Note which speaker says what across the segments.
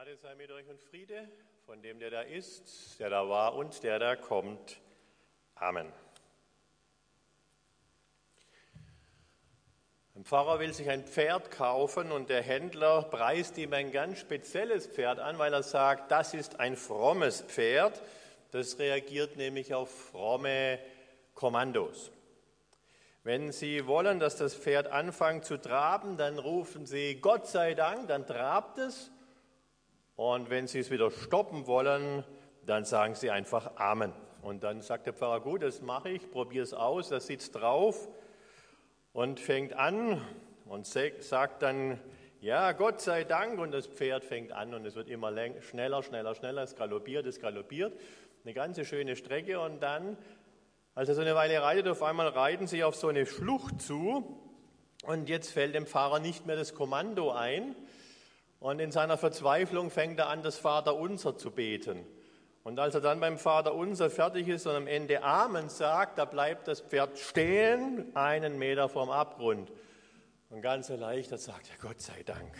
Speaker 1: Gnade sei mit euch und Friede von dem, der da ist, der da war und der da kommt. Amen. Ein Pfarrer will sich ein Pferd kaufen und der Händler preist ihm ein ganz spezielles Pferd an, weil er sagt, das ist ein frommes Pferd. Das reagiert nämlich auf fromme Kommandos. Wenn Sie wollen, dass das Pferd anfängt zu traben, dann rufen Sie Gott sei Dank, dann trabt es. Und wenn Sie es wieder stoppen wollen, dann sagen Sie einfach Amen. Und dann sagt der Pfarrer, gut, das mache ich, probiere es aus, das sitzt drauf und fängt an und sagt dann, ja, Gott sei Dank. Und das Pferd fängt an und es wird immer schneller, schneller, schneller, es galoppiert. Eine ganze schöne Strecke und dann, als er so eine Weile reitet, auf einmal reiten sie auf so eine Schlucht zu und jetzt fällt dem Pfarrer nicht mehr das Kommando ein. Und in seiner Verzweiflung fängt er an, das Vaterunser zu beten. Und als er dann beim Vaterunser fertig ist und am Ende Amen sagt, da bleibt das Pferd stehen, 1 Meter vom Abgrund. Und ganz erleichtert sagt er, Gott sei Dank.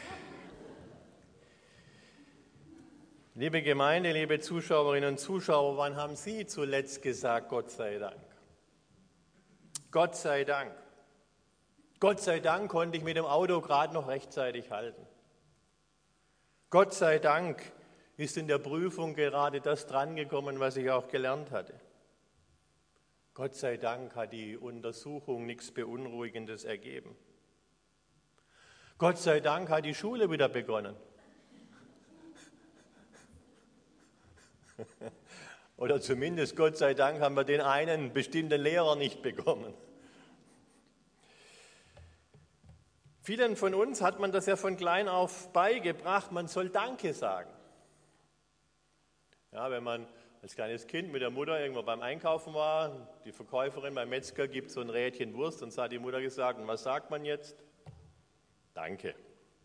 Speaker 1: Liebe Gemeinde, liebe Zuschauerinnen und Zuschauer, wann haben Sie zuletzt gesagt, Gott sei Dank? Gott sei Dank. Gott sei Dank konnte ich mit dem Auto gerade noch rechtzeitig halten. Gott sei Dank ist in der Prüfung gerade das drangekommen, was ich auch gelernt hatte. Gott sei Dank hat die Untersuchung nichts Beunruhigendes ergeben. Gott sei Dank hat die Schule wieder begonnen. Oder zumindest, Gott sei Dank, haben wir den einen bestimmten Lehrer nicht bekommen. Vielen von uns hat man das ja von klein auf beigebracht, man soll Danke sagen. Ja, wenn man als kleines Kind mit der Mutter irgendwo beim Einkaufen war, die Verkäuferin beim Metzger gibt so ein Rädchen Wurst und so hat die Mutter gesagt, und was sagt man jetzt? Danke.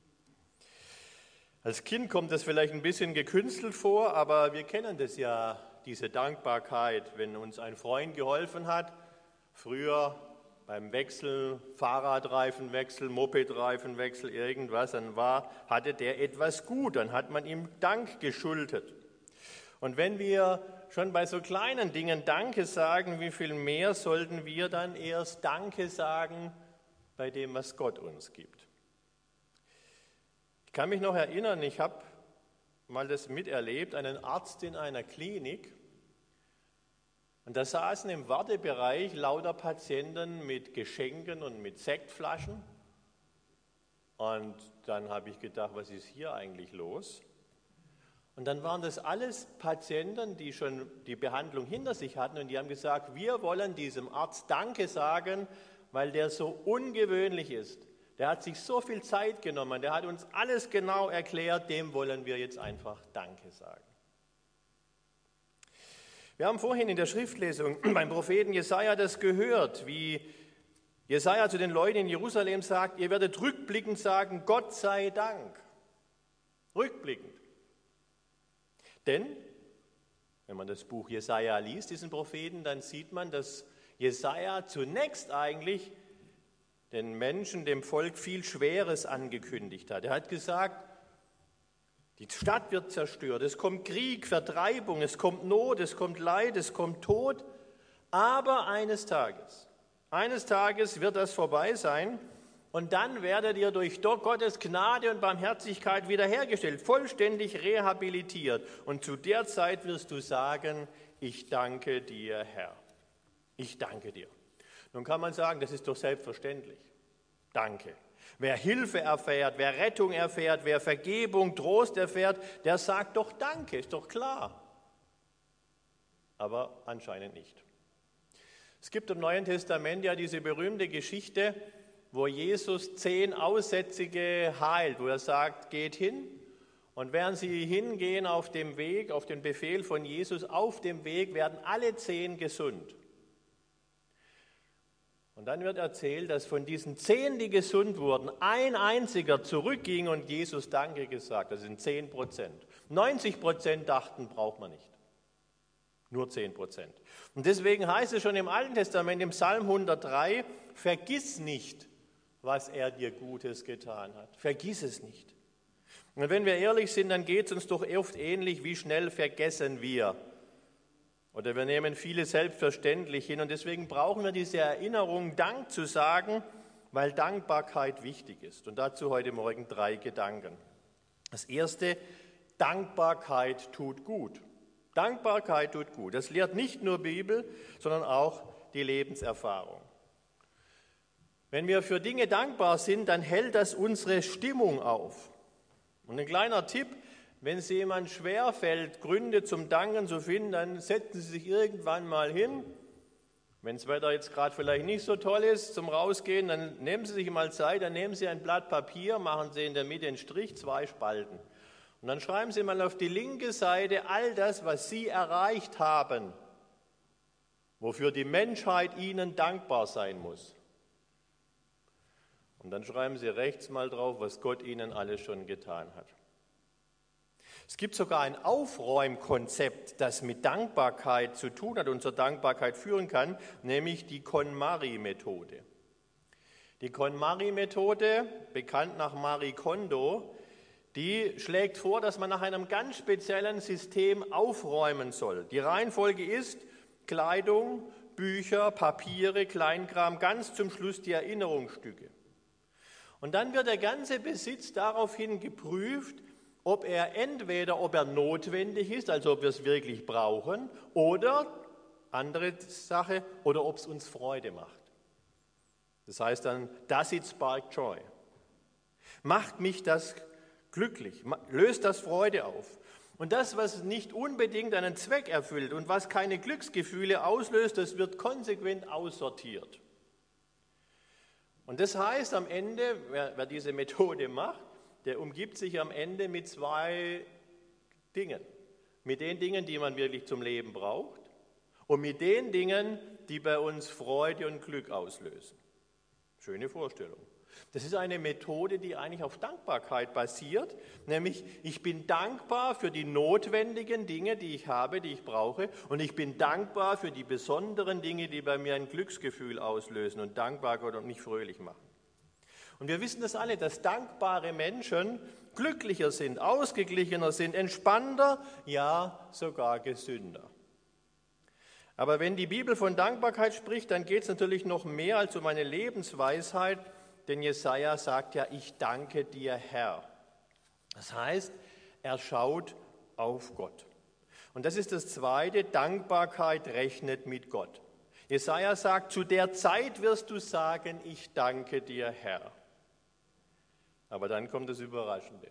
Speaker 1: Als Kind kommt das vielleicht ein bisschen gekünstelt vor, aber wir kennen das ja, diese Dankbarkeit, wenn uns ein Freund geholfen hat, früher beim Wechsel, Fahrradreifenwechsel, Mopedreifenwechsel, irgendwas, dann hatte der etwas gut, dann hat man ihm Dank geschuldet. Und wenn wir schon bei so kleinen Dingen Danke sagen, wie viel mehr sollten wir dann erst Danke sagen bei dem, was Gott uns gibt? Ich kann mich noch erinnern, ich habe mal das miterlebt, einen Arzt in einer Klinik. Und da saßen im Wartebereich lauter Patienten mit Geschenken und mit Sektflaschen. Und dann habe ich gedacht, was ist hier eigentlich los? Und dann waren das alles Patienten, die schon die Behandlung hinter sich hatten. Und die haben gesagt, wir wollen diesem Arzt Danke sagen, weil der so ungewöhnlich ist. Der hat sich so viel Zeit genommen, der hat uns alles genau erklärt, dem wollen wir jetzt einfach Danke sagen. Wir haben vorhin in der Schriftlesung beim Propheten Jesaja das gehört, wie Jesaja zu den Leuten in Jerusalem sagt, ihr werdet rückblickend sagen, Gott sei Dank. Rückblickend. Denn, wenn man das Buch Jesaja liest, diesen Propheten, dann sieht man, dass Jesaja zunächst eigentlich den Menschen, dem Volk viel Schweres angekündigt hat. Er hat gesagt, die Stadt wird zerstört, es kommt Krieg, Vertreibung, es kommt Not, es kommt Leid, es kommt Tod. Aber eines Tages wird das vorbei sein und dann werdet ihr durch Gottes Gnade und Barmherzigkeit wiederhergestellt, vollständig rehabilitiert. Und zu der Zeit wirst du sagen, ich danke dir, Herr. Ich danke dir. Nun kann man sagen, das ist doch selbstverständlich. Danke. Wer Hilfe erfährt, wer Rettung erfährt, wer Vergebung, Trost erfährt, der sagt doch Danke, ist doch klar. Aber anscheinend nicht. Es gibt im Neuen Testament ja diese berühmte Geschichte, wo Jesus 10 Aussätzige heilt, wo er sagt, geht hin. Und während sie hingehen auf dem Weg, auf den Befehl von Jesus, auf dem Weg werden alle 10 gesund. Und dann wird erzählt, dass von diesen 10, die gesund wurden, ein einziger zurückging und Jesus Danke gesagt. Das sind 10%. 90% dachten, braucht man nicht. Nur 10%. Und deswegen heißt es schon im Alten Testament, im Psalm 103, vergiss nicht, was er dir Gutes getan hat. Vergiss es nicht. Und wenn wir ehrlich sind, dann geht es uns doch oft ähnlich, wie schnell vergessen wir. Oder wir nehmen vieles selbstverständlich hin. Und deswegen brauchen wir diese Erinnerung, Dank zu sagen, weil Dankbarkeit wichtig ist. Und dazu heute Morgen 3 Gedanken. Das erste, Dankbarkeit tut gut. Dankbarkeit tut gut. Das lehrt nicht nur Bibel, sondern auch die Lebenserfahrung. Wenn wir für Dinge dankbar sind, dann hält das unsere Stimmung auf. Und ein kleiner Tipp, wenn es jemand schwerfällt, Gründe zum Danken zu finden, dann setzen Sie sich irgendwann mal hin. Wenn das Wetter jetzt gerade vielleicht nicht so toll ist zum Rausgehen, dann nehmen Sie sich mal Zeit, dann nehmen Sie ein Blatt Papier, machen Sie in der Mitte einen Strich, 2 Spalten. Und dann schreiben Sie mal auf die linke Seite all das, was Sie erreicht haben, wofür die Menschheit Ihnen dankbar sein muss. Und dann schreiben Sie rechts mal drauf, was Gott Ihnen alles schon getan hat. Es gibt sogar ein Aufräumkonzept, das mit Dankbarkeit zu tun hat und zur Dankbarkeit führen kann, nämlich die KonMari-Methode. Die KonMari-Methode, bekannt nach Marie Kondo, die schlägt vor, dass man nach einem ganz speziellen System aufräumen soll. Die Reihenfolge ist Kleidung, Bücher, Papiere, Kleinkram, ganz zum Schluss die Erinnerungsstücke. Und dann wird der ganze Besitz daraufhin geprüft, ob er notwendig ist, also ob wir es wirklich brauchen, oder, andere Sache, oder ob es uns Freude macht. Das heißt dann, does it spark joy? Macht mich das glücklich? Löst das Freude auf? Und das, was nicht unbedingt einen Zweck erfüllt und was keine Glücksgefühle auslöst, das wird konsequent aussortiert. Und das heißt am Ende, wer diese Methode macht, der umgibt sich am Ende mit 2 Dingen. Mit den Dingen, die man wirklich zum Leben braucht und mit den Dingen, die bei uns Freude und Glück auslösen. Schöne Vorstellung. Das ist eine Methode, die eigentlich auf Dankbarkeit basiert, nämlich ich bin dankbar für die notwendigen Dinge, die ich habe, die ich brauche, und ich bin dankbar für die besonderen Dinge, die bei mir ein Glücksgefühl auslösen und dankbar Gott und mich fröhlich machen. Und wir wissen das alle, dass dankbare Menschen glücklicher sind, ausgeglichener sind, entspannter, ja sogar gesünder. Aber wenn die Bibel von Dankbarkeit spricht, dann geht es natürlich noch mehr als um eine Lebensweisheit, denn Jesaja sagt ja, ich danke dir, Herr. Das heißt, er schaut auf Gott. Und das ist das Zweite, Dankbarkeit rechnet mit Gott. Jesaja sagt, zu der Zeit wirst du sagen, ich danke dir, Herr. Aber dann kommt das Überraschende.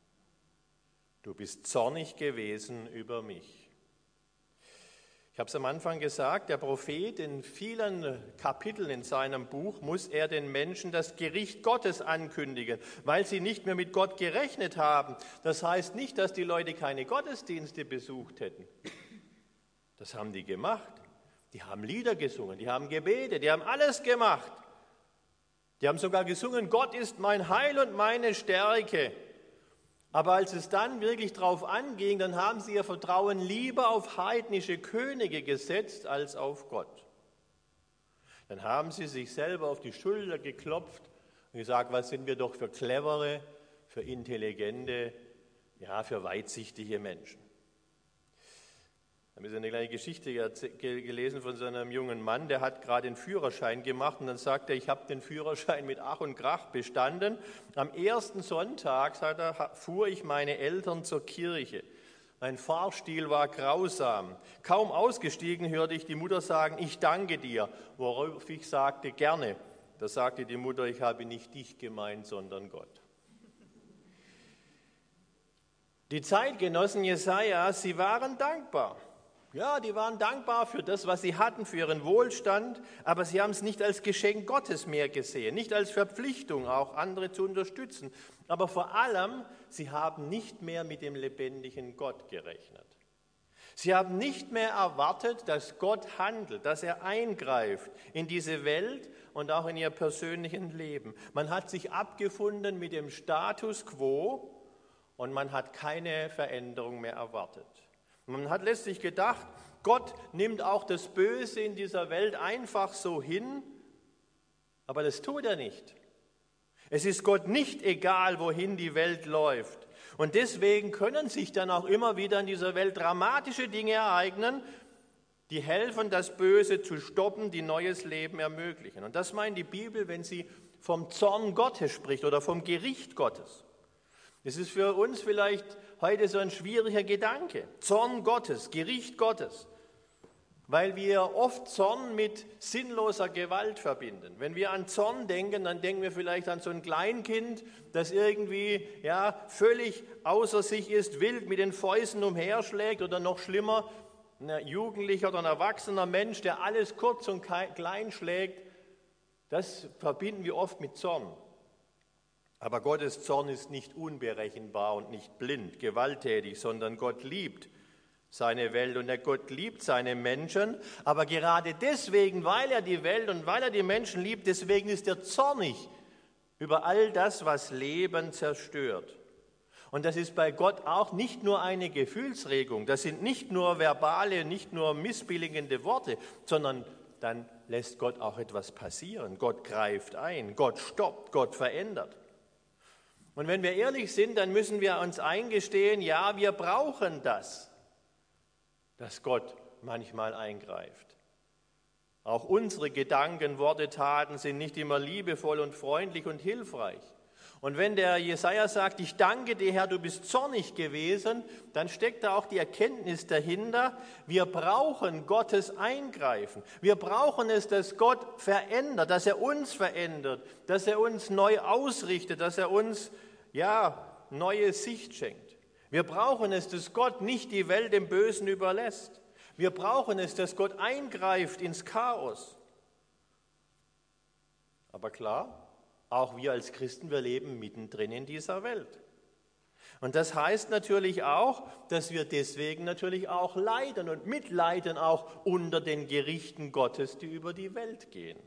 Speaker 1: Du bist zornig gewesen über mich. Ich habe es am Anfang gesagt, der Prophet in vielen Kapiteln in seinem Buch muss er den Menschen das Gericht Gottes ankündigen, weil sie nicht mehr mit Gott gerechnet haben. Das heißt nicht, dass die Leute keine Gottesdienste besucht hätten. Das haben die gemacht. Die haben Lieder gesungen, die haben gebetet, die haben alles gemacht. Die haben sogar gesungen, Gott ist mein Heil und meine Stärke. Aber als es dann wirklich drauf anging, dann haben sie ihr Vertrauen lieber auf heidnische Könige gesetzt als auf Gott. Dann haben sie sich selber auf die Schulter geklopft und gesagt, was sind wir doch für clevere, für intelligente, ja, für weitsichtige Menschen. Da habe ich eine kleine Geschichte gelesen von so einem jungen Mann, der hat gerade den Führerschein gemacht und dann sagt er, ich habe den Führerschein mit Ach und Krach bestanden. Am ersten Sonntag, sagt er, fuhr ich meine Eltern zur Kirche. Mein Fahrstil war grausam. Kaum ausgestiegen hörte ich die Mutter sagen, ich danke dir, worauf ich sagte, gerne. Da sagte die Mutter, ich habe nicht dich gemeint, sondern Gott. Die Zeitgenossen Jesaja, sie waren dankbar. Ja, die waren dankbar für das, was sie hatten, für ihren Wohlstand, aber sie haben es nicht als Geschenk Gottes mehr gesehen, nicht als Verpflichtung, auch andere zu unterstützen. Aber vor allem, sie haben nicht mehr mit dem lebendigen Gott gerechnet. Sie haben nicht mehr erwartet, dass Gott handelt, dass er eingreift in diese Welt und auch in ihr persönlichen Leben. Man hat sich abgefunden mit dem Status quo und man hat keine Veränderung mehr erwartet. Man hat letztlich gedacht, Gott nimmt auch das Böse in dieser Welt einfach so hin, aber das tut er nicht. Es ist Gott nicht egal, wohin die Welt läuft. Und deswegen können sich dann auch immer wieder in dieser Welt dramatische Dinge ereignen, die helfen, das Böse zu stoppen, die neues Leben ermöglichen. Und das meint die Bibel, wenn sie vom Zorn Gottes spricht oder vom Gericht Gottes. Das ist für uns vielleicht heute so ein schwieriger Gedanke. Zorn Gottes, Gericht Gottes. Weil wir oft Zorn mit sinnloser Gewalt verbinden. Wenn wir an Zorn denken, dann denken wir vielleicht an so ein Kleinkind, das irgendwie völlig außer sich ist, wild mit den Fäusten umherschlägt oder noch schlimmer, ein Jugendlicher oder ein erwachsener Mensch, der alles kurz und klein schlägt. Das verbinden wir oft mit Zorn. Aber Gottes Zorn ist nicht unberechenbar und nicht blind, gewalttätig, sondern Gott liebt seine Welt und der Gott liebt seine Menschen. Aber gerade deswegen, weil er die Welt und weil er die Menschen liebt, deswegen ist er zornig über all das, was Leben zerstört. Und das ist bei Gott auch nicht nur eine Gefühlsregung, das sind nicht nur verbale, nicht nur missbilligende Worte, sondern dann lässt Gott auch etwas passieren. Gott greift ein, Gott stoppt, Gott verändert. Und wenn wir ehrlich sind, dann müssen wir uns eingestehen, ja, wir brauchen das, dass Gott manchmal eingreift. Auch unsere Gedanken, Worte, Taten sind nicht immer liebevoll und freundlich und hilfreich. Und wenn der Jesaja sagt, ich danke dir, Herr, du bist zornig gewesen, dann steckt da auch die Erkenntnis dahinter, wir brauchen Gottes Eingreifen. Wir brauchen es, dass Gott verändert, dass er uns verändert, dass er uns neu ausrichtet, dass er uns neue Sicht schenkt. Wir brauchen es, dass Gott nicht die Welt dem Bösen überlässt. Wir brauchen es, dass Gott eingreift ins Chaos. Aber klar, auch wir als Christen, wir leben mittendrin in dieser Welt. Und das heißt natürlich auch, dass wir deswegen natürlich auch leiden und mitleiden auch unter den Gerichten Gottes, die über die Welt gehen.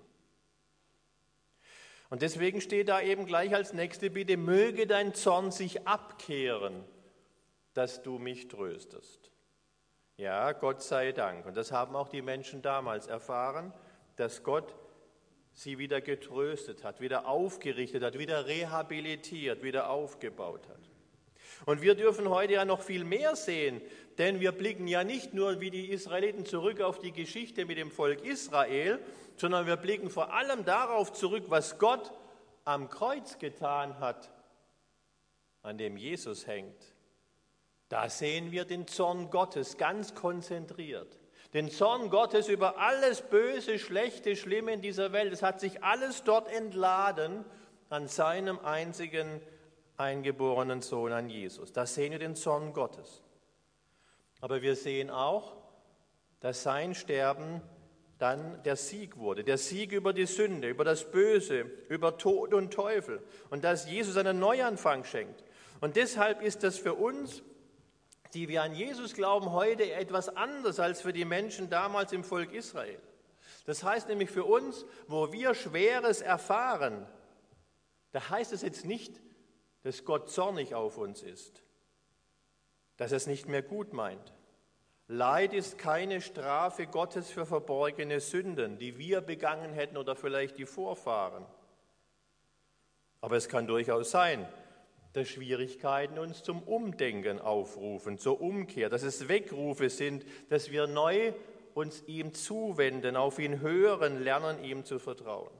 Speaker 1: Und deswegen steht da eben gleich als nächste Bitte, möge dein Zorn sich abkehren, dass du mich tröstest. Ja, Gott sei Dank. Und das haben auch die Menschen damals erfahren, dass Gott sie wieder getröstet hat, wieder aufgerichtet hat, wieder rehabilitiert, wieder aufgebaut hat. Und wir dürfen heute ja noch viel mehr sehen, denn wir blicken ja nicht nur wie die Israeliten zurück auf die Geschichte mit dem Volk Israel, sondern wir blicken vor allem darauf zurück, was Gott am Kreuz getan hat, an dem Jesus hängt. Da sehen wir den Zorn Gottes ganz konzentriert. Den Zorn Gottes über alles Böse, Schlechte, Schlimme in dieser Welt. Es hat sich alles dort entladen an seinem einzigen eingeborenen Sohn, an Jesus. Da sehen wir den Zorn Gottes. Aber wir sehen auch, dass sein Sterben dann der Sieg wurde. Der Sieg über die Sünde, über das Böse, über Tod und Teufel. Und dass Jesus einen Neuanfang schenkt. Und deshalb ist das für uns, die wir an Jesus glauben, heute etwas anders als für die Menschen damals im Volk Israel. Das heißt nämlich für uns, wo wir Schweres erfahren, da heißt es jetzt nicht, dass Gott zornig auf uns ist, dass er es nicht mehr gut meint. Leid ist keine Strafe Gottes für verborgene Sünden, die wir begangen hätten oder vielleicht die Vorfahren. Aber es kann durchaus sein, dass Schwierigkeiten uns zum Umdenken aufrufen, zur Umkehr, dass es Weckrufe sind, dass wir neu uns ihm zuwenden, auf ihn hören, lernen, ihm zu vertrauen.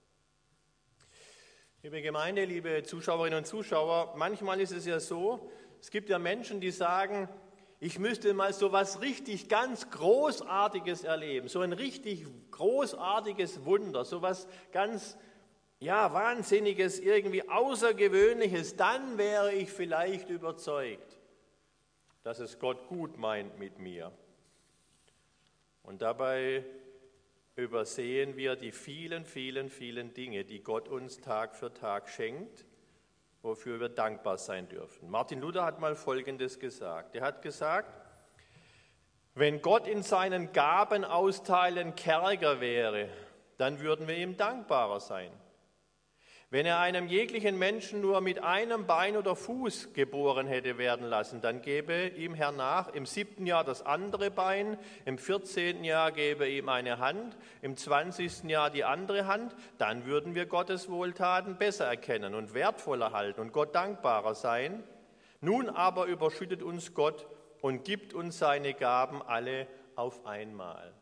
Speaker 1: Liebe Gemeinde, liebe Zuschauerinnen und Zuschauer, manchmal ist es ja so, es gibt ja Menschen, die sagen, ich müsste mal so was richtig ganz Großartiges erleben, so ein richtig großartiges Wunder, so was ganz Wahnsinniges, irgendwie Außergewöhnliches, dann wäre ich vielleicht überzeugt, dass es Gott gut meint mit mir. Und dabei übersehen wir die vielen, vielen, vielen Dinge, die Gott uns Tag für Tag schenkt, wofür wir dankbar sein dürfen. Martin Luther hat mal Folgendes gesagt. Er hat gesagt, wenn Gott in seinen Gaben austeilen Kärger wäre, dann würden wir ihm dankbarer sein. Wenn er einem jeglichen Menschen nur mit einem Bein oder Fuß geboren hätte werden lassen, dann gäbe ihm hernach im 7. Jahr das andere Bein, im 14. Jahr gäbe ihm eine Hand, im 20. Jahr die andere Hand, dann würden wir Gottes Wohltaten besser erkennen und wertvoller halten und Gott dankbarer sein. Nun aber überschüttet uns Gott und gibt uns seine Gaben alle auf einmal.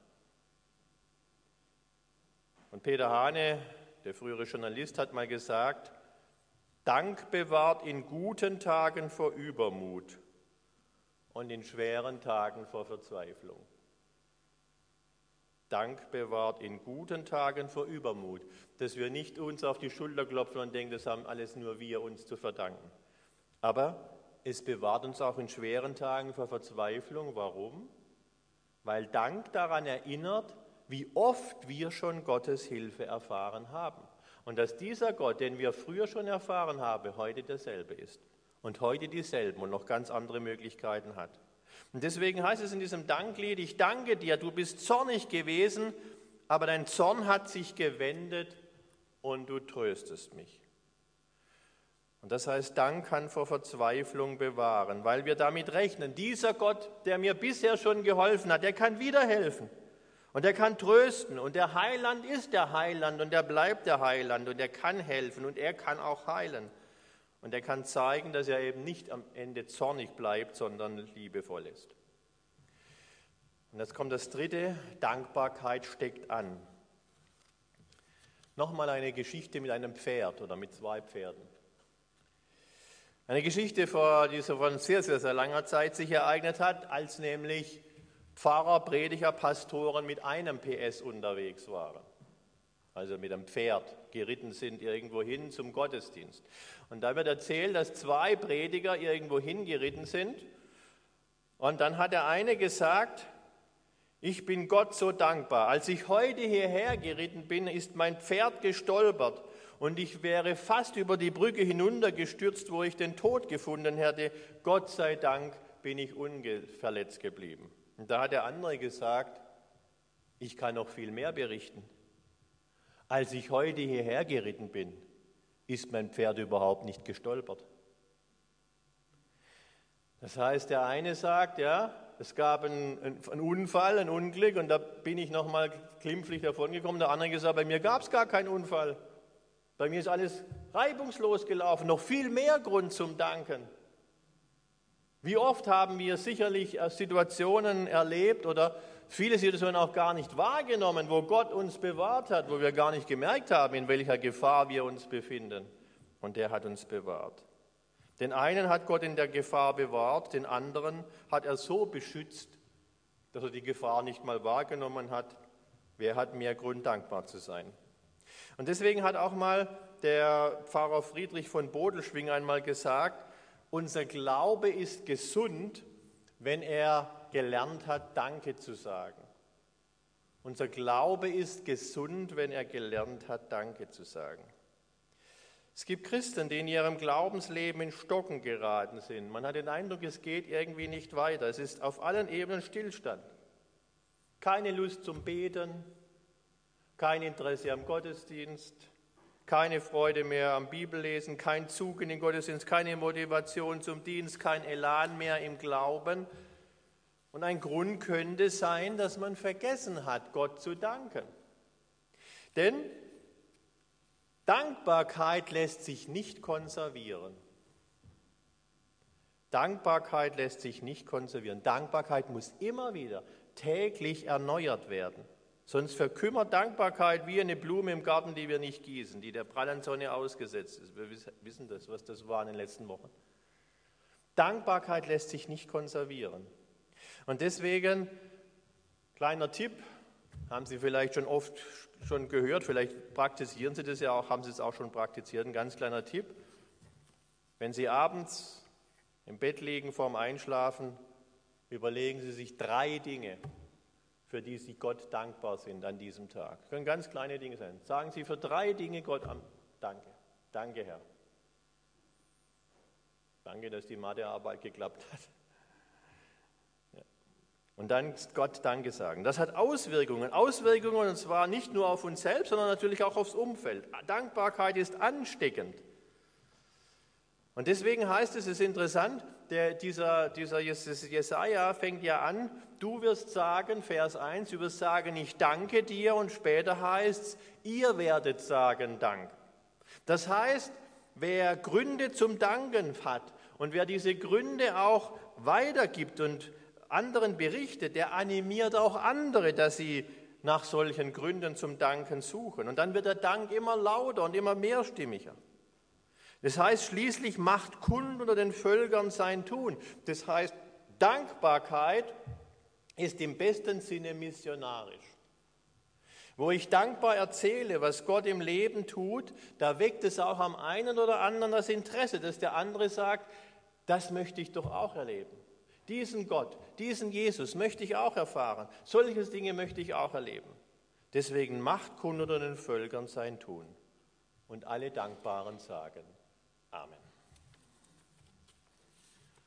Speaker 1: Und Peter Hane, der frühere Journalist, hat mal gesagt, Dank bewahrt in guten Tagen vor Übermut und in schweren Tagen vor Verzweiflung. Dank bewahrt in guten Tagen vor Übermut, dass wir nicht uns auf die Schulter klopfen und denken, das haben alles nur wir uns zu verdanken. Aber es bewahrt uns auch in schweren Tagen vor Verzweiflung. Warum? Weil Dank daran erinnert, wie oft wir schon Gottes Hilfe erfahren haben. Und dass dieser Gott, den wir früher schon erfahren haben, heute derselbe ist. Und heute dieselben und noch ganz andere Möglichkeiten hat. Und deswegen heißt es in diesem Danklied, ich danke dir, du bist zornig gewesen, aber dein Zorn hat sich gewendet und du tröstest mich. Und das heißt, Dank kann vor Verzweiflung bewahren, weil wir damit rechnen, dieser Gott, der mir bisher schon geholfen hat, der kann wieder helfen und er kann trösten und der Heiland ist der Heiland und er bleibt der Heiland und er kann helfen und er kann auch heilen. Und er kann zeigen, dass er eben nicht am Ende zornig bleibt, sondern liebevoll ist. Und jetzt kommt das dritte, Dankbarkeit steckt an. Nochmal eine Geschichte mit einem Pferd oder mit 2 Pferden. Eine Geschichte, die so von sehr, sehr, sehr langer Zeit sich ereignet hat, als nämlich Pfarrer, Prediger, Pastoren mit einem PS unterwegs waren. Also mit einem Pferd geritten sind irgendwo hin zum Gottesdienst. Und da wird erzählt, dass 2 Prediger irgendwo hingeritten sind. Und dann hat der eine gesagt, ich bin Gott so dankbar. Als ich heute hierher geritten bin, ist mein Pferd gestolpert und ich wäre fast über die Brücke hinuntergestürzt, wo ich den Tod gefunden hätte. Gott sei Dank bin ich unverletzt geblieben. Und da hat der andere gesagt, ich kann noch viel mehr berichten. Als ich heute hierher geritten bin, ist mein Pferd überhaupt nicht gestolpert. Das heißt, der eine sagt, ja, es gab einen Unfall, ein Unglück und da bin ich nochmal glimpflich davongekommen. Der andere gesagt, bei mir gab es gar keinen Unfall. Bei mir ist alles reibungslos gelaufen, noch viel mehr Grund zum Danken. Wie oft haben wir sicherlich Situationen erlebt oder viele Situationen auch gar nicht wahrgenommen, wo Gott uns bewahrt hat, wo wir gar nicht gemerkt haben, in welcher Gefahr wir uns befinden. Und der hat uns bewahrt. Den einen hat Gott in der Gefahr bewahrt, den anderen hat er so beschützt, dass er die Gefahr nicht mal wahrgenommen hat. Wer hat mehr Grund, dankbar zu sein? Und deswegen hat auch mal der Pfarrer Friedrich von Bodelschwing einmal gesagt, unser Glaube ist gesund, wenn er gelernt hat, Danke zu sagen. Unser Glaube ist gesund, wenn er gelernt hat, Danke zu sagen. Es gibt Christen, die in ihrem Glaubensleben in Stocken geraten sind. Man hat den Eindruck, es geht irgendwie nicht weiter. Es ist auf allen Ebenen Stillstand. Keine Lust zum Beten, kein Interesse am Gottesdienst, keine Freude mehr am Bibellesen, kein Zug in den Gottesdienst, keine Motivation zum Dienst, kein Elan mehr im Glauben. Und ein Grund könnte sein, dass man vergessen hat, Gott zu danken. Denn Dankbarkeit lässt sich nicht konservieren. Dankbarkeit lässt sich nicht konservieren. Dankbarkeit muss immer wieder täglich erneuert werden. Sonst verkümmert Dankbarkeit wie eine Blume im Garten, die wir nicht gießen, die der prallen Sonne ausgesetzt ist. Wir wissen das, was das war in den letzten Wochen. Dankbarkeit lässt sich nicht konservieren. Und deswegen, kleiner Tipp, haben Sie vielleicht schon oft schon gehört, vielleicht praktizieren Sie das ja auch, haben Sie es auch schon praktiziert, ein ganz kleiner Tipp. Wenn Sie abends im Bett liegen, vorm Einschlafen, überlegen Sie sich 3 Dinge, für die Sie Gott dankbar sind an diesem Tag. Das können ganz kleine Dinge sein. Sagen Sie für 3 Dinge Gott Danke. Danke, Herr. Danke, dass die Mathearbeit geklappt hat. Und dann Gott Danke sagen. Das hat Auswirkungen und zwar nicht nur auf uns selbst, sondern natürlich auch aufs Umfeld. Dankbarkeit ist ansteckend. Und deswegen heißt es, ist interessant, dieser Jesaja fängt ja an, du wirst sagen, Vers 1, du wirst sagen, ich danke dir und später heißt es, ihr werdet sagen Dank. Das heißt, wer Gründe zum Danken hat Und wer diese Gründe auch weitergibt und anderen berichtet, der animiert auch andere, dass sie nach solchen Gründen zum Danken suchen. Und dann wird der Dank immer lauter und immer mehrstimmiger. Das heißt, schließlich macht kund unter den Völkern sein Tun. Das heißt, Dankbarkeit ist im besten Sinne missionarisch. Wo ich dankbar erzähle, was Gott im Leben tut, da weckt es auch am einen oder anderen das Interesse, dass der andere sagt, das möchte ich doch auch erleben. Diesen Gott, diesen Jesus möchte ich auch erfahren. Solche Dinge möchte ich auch erleben. Deswegen macht kund unter den Völkern sein Tun. Und alle Dankbaren sagen Amen.